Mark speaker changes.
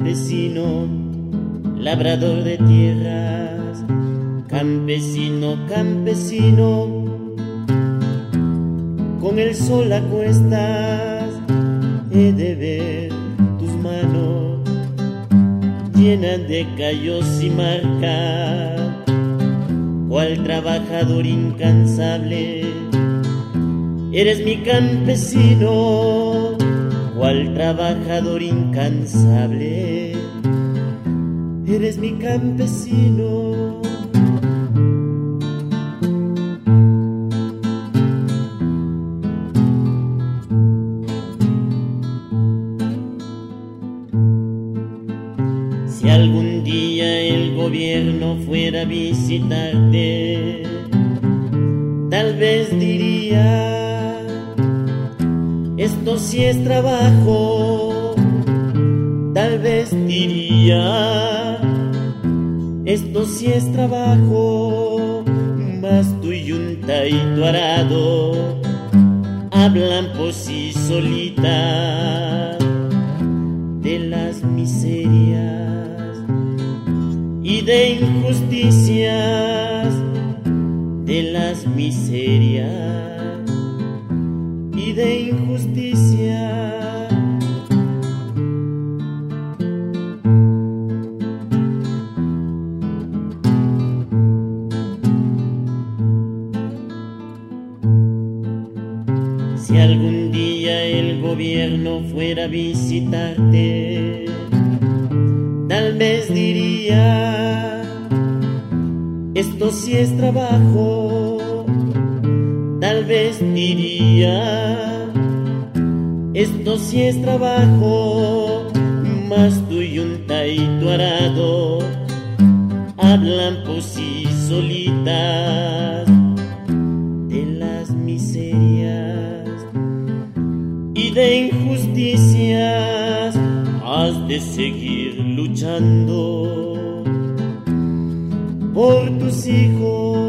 Speaker 1: campesino, labrador de tierras, campesino, campesino, con el sol a cuestas he de ver tus manos llenas de callos y marcas, cual trabajador incansable. Eres mi campesino, cual trabajador incansable. Eres mi campesino. Si algún día el gobierno fuera a visitarte, tal vez diría: esto sí es trabajo. Tal vez diría: esto sí es trabajo. Mas tu yunta y tu arado hablan por sí solitas de las miserias y de injusticias, de las miserias y de injusticia. Si algún día el gobierno fuera a visitarte, tal vez diría: esto sí es trabajo. Tal vez diría: esto sí es trabajo. Mas tu yunta y tu arado hablan por sí solitas de las miserias y de injusticias. Has de seguir luchando por tus hijos,